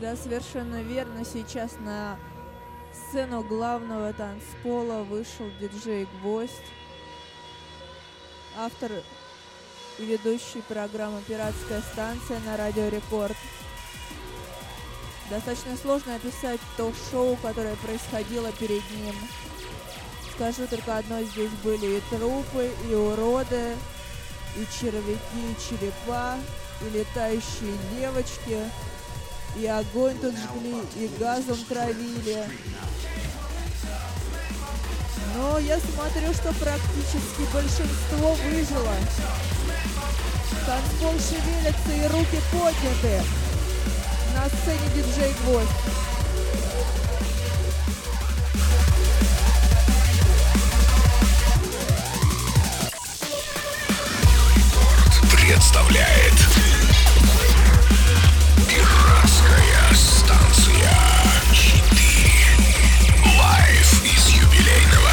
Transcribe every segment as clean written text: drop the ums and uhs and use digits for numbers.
Да, совершенно верно. Сейчас на сцену главного танцпола вышел диджей Гвоздь, автор и ведущий программы «Пиратская станция» на Радио Рекорд. Достаточно сложно описать то шоу, которое происходило перед ним. Скажу только одно: здесь были и трупы, и уроды, и червяки, и черепа, и летающие девочки, и огонь тут жгли, и газом травили. Но я смотрю, что практически большинство выжило. Танцпол шевелится и руки подняты. На сцене диджей Гвоздь. Представляет Пиратская станция 4. Лайв из юбилейного.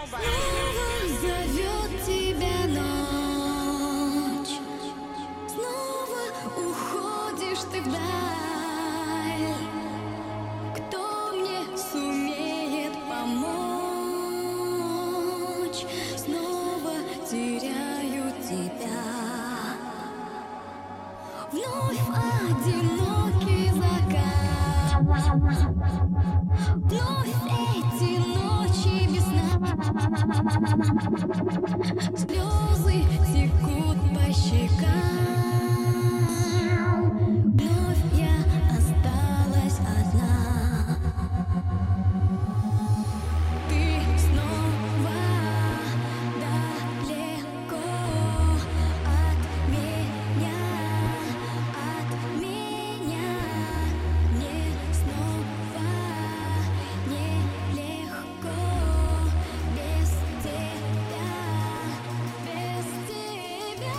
Снова зовет тебя ночь, снова уходишь ты вдаль. Кто мне сумеет помочь? Снова теряю тебя. Вновь одинокий закат, вновь эти ночи без сна. Слезы текут по щекам. Вновь я осталась одна. Ты снова далеко от меня, мне снова нелегко без тебя, без тебя.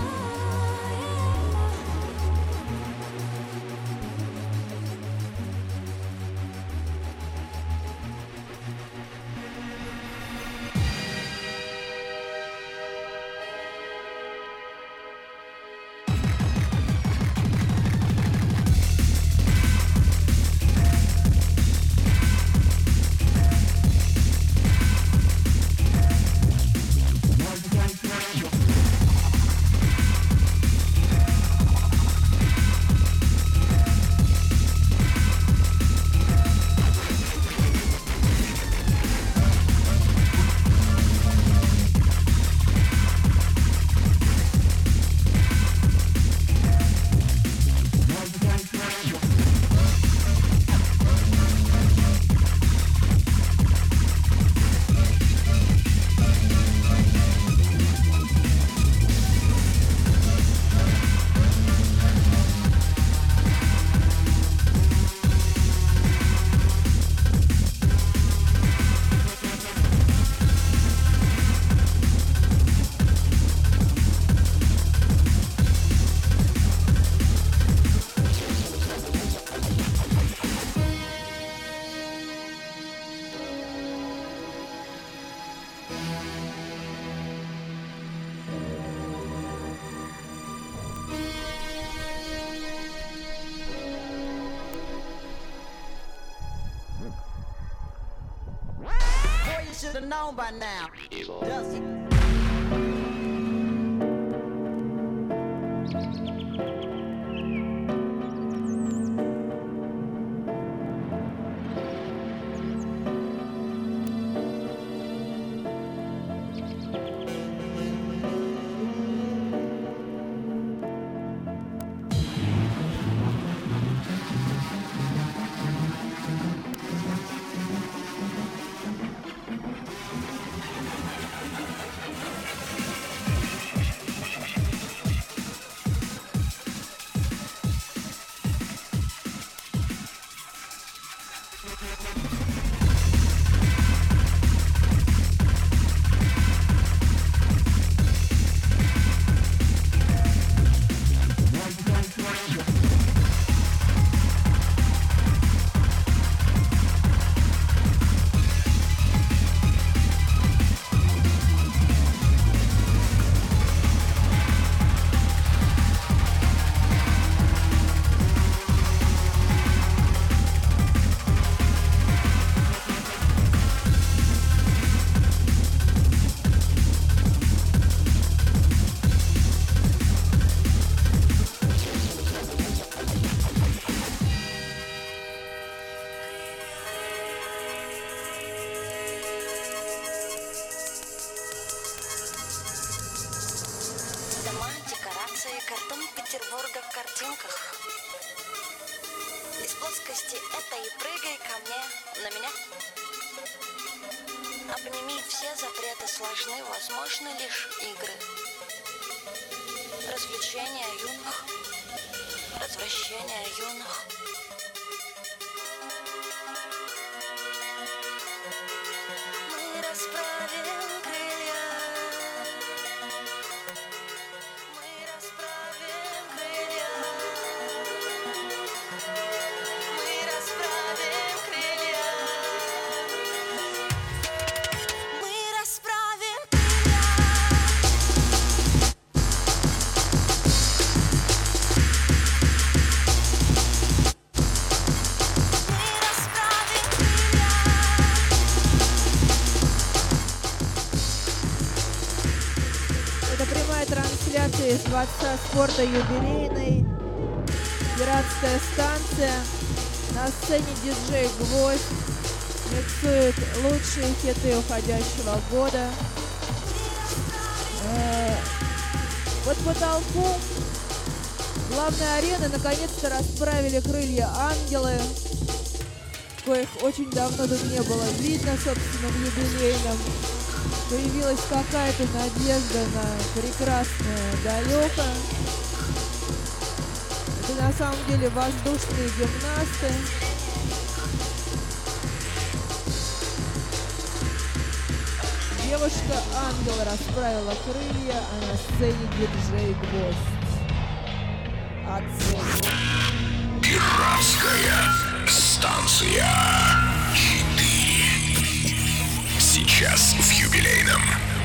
Boy, you should have known by now. Dusty. Картон Петербурга в картинках. Из плоскости этой прыгай ко мне, на меня. Обними, все запреты сложны, возможны лишь игры. Развлечения юных, развращения юных. Мы расправим крылья. Мы расправим крылья. Мы расправим крылья. Мы трансляция из Дворца спорта юбилейной. Пиратская станция. На сцене диджей Гвоздь миксует лучшие хиты уходящего года. Под потолком главной арены наконец-то расправили крылья ангелы, коих очень давно тут не было видно, собственно, в юбилейном. Появилась какая-то надежда на прекрасное далеко. Это на самом деле воздушные гимнасты. Девушка-ангел расправила крылья, а на сцене диджей Гвоздь. Оценка. Пиратская станция 4. Сейчас в юбилейном.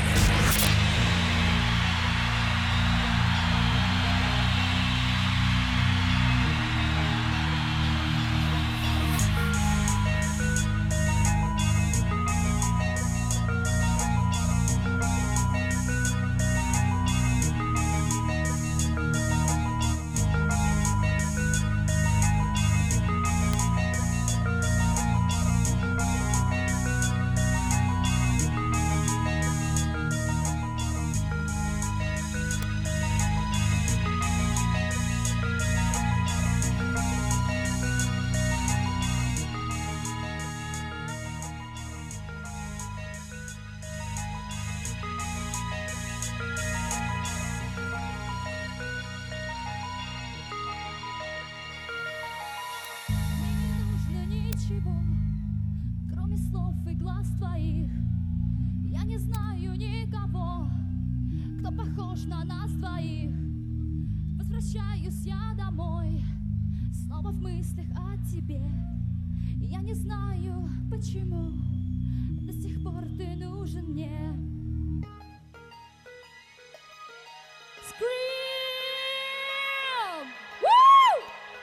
На нас двоих возвращаюсь я домой, снова в мыслях о тебе. Я не знаю, почему до сих пор ты нужен мне. Scream! Woo!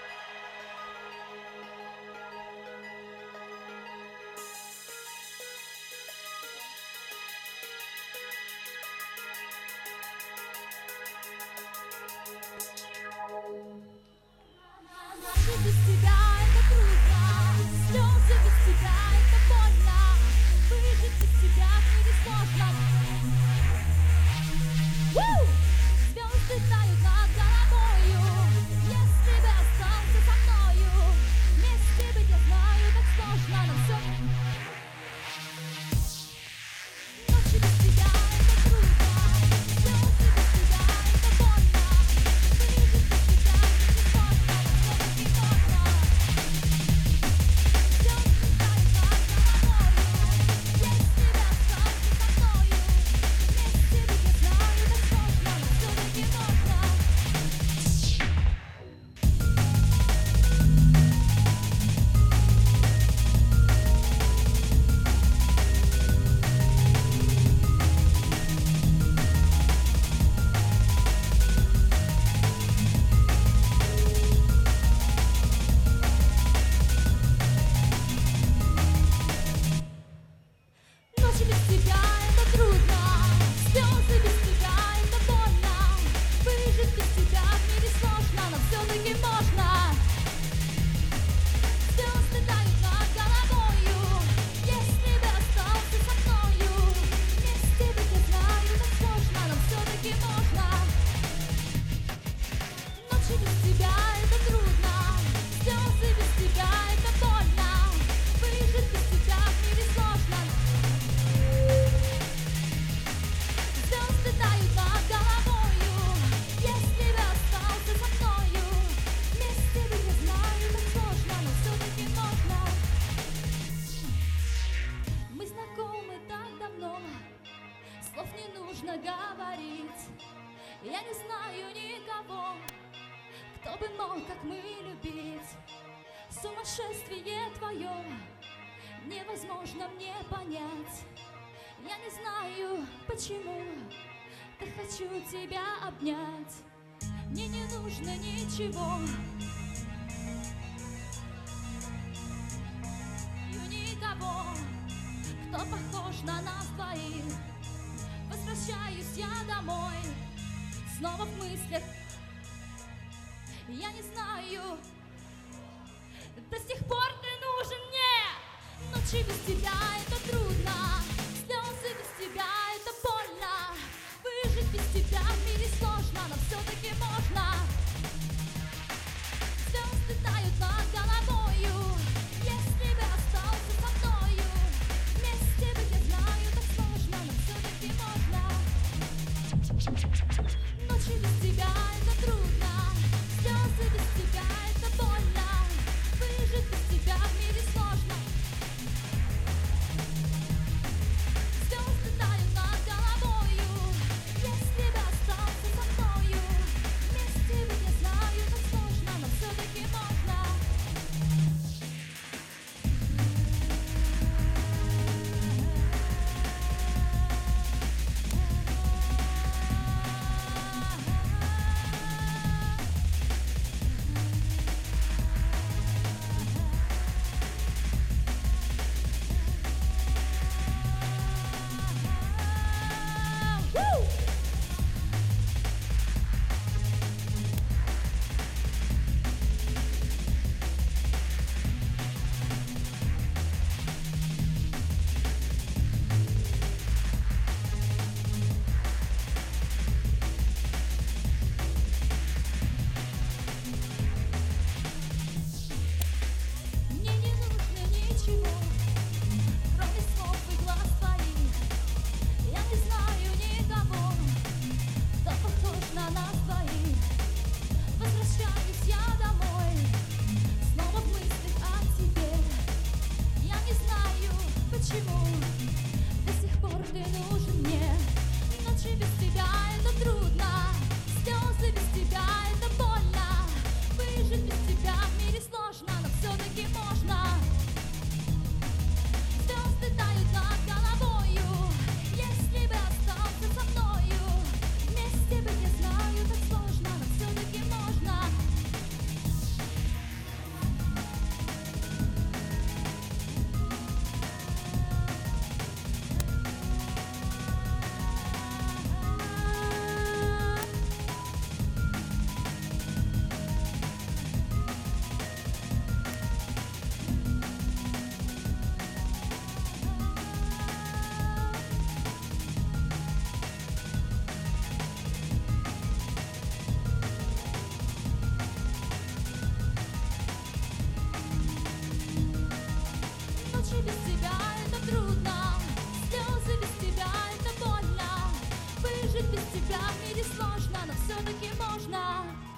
Без тебя это трудно, слезы без тебя это больно, выжить без тебя в мире сложно. Звезды тают над головою, если бы остался со мною, вместе быть я знаю, так сложно нам все. Ночи без тебя это трудно, слезы без тебя это больно, выжить без тебя в мире сложно. Ночи без тебя это трудно, слезы без тебя это больно, выжить без тебя в мире сложно, но все-таки можно. Звезды тают над головою, если бы остался со мною, вместе быть я знаю, так сложно, но все-таки можно. Ночи без тебя это трудно, слезы без тебя это больно, выжить без тебя в мире сложно. Звезды тают над головою, если бы остался со мною, вместе быть я знаю, так сложно, но все-таки можно. Мы знакомы так давно, слов не нужно говорить. Я не знаю никого, кто бы мог, как мы, любить. Сумасшествие твое невозможно мне понять. Я не знаю, почему, да хочу тебя обнять. Мне не нужно ничего, никого, кто похож на нас двоих. Возвращаюсь я домой, снова в мыслях. Я не знаю, до сих пор ты нужен мне. Ночи без тебя это трудно, слезы без тебя это больно. Выжить без тебя в мире сложно, но все-таки можно. Звезды тают над головою, если бы остался со мною. Вместе быть, я знаю, так сложно, но все-таки можно. Ночи без тебя это трудно, слезы без тебя это больно. Выжить без тебя в мире сложно. Звезды тают над головою, если бы остался со мною. Вместе быть, я знаю, так сложно, но все-таки можно. Woo! Мне не нужно ничего, кроме слов и глаз твоих. Я не знаю никого, кто похож на нас двоих. Возвращаюсь я домой, снова в мыслях о тебе. Я не знаю, почему до сих пор ты нужен мне. Ночи без тебя это трудно, слезы без тебя это больно. Выжить без тебя в мире сложно, но все-таки можно. Звезды тают над головою, если бы остался со мною. Вместе быть, я знаю, так сложно, но все-таки можно. Ночи без тебя это трудно, слезы без тебя это больно. Выжить без тебя в мире сложно, но все-таки можно.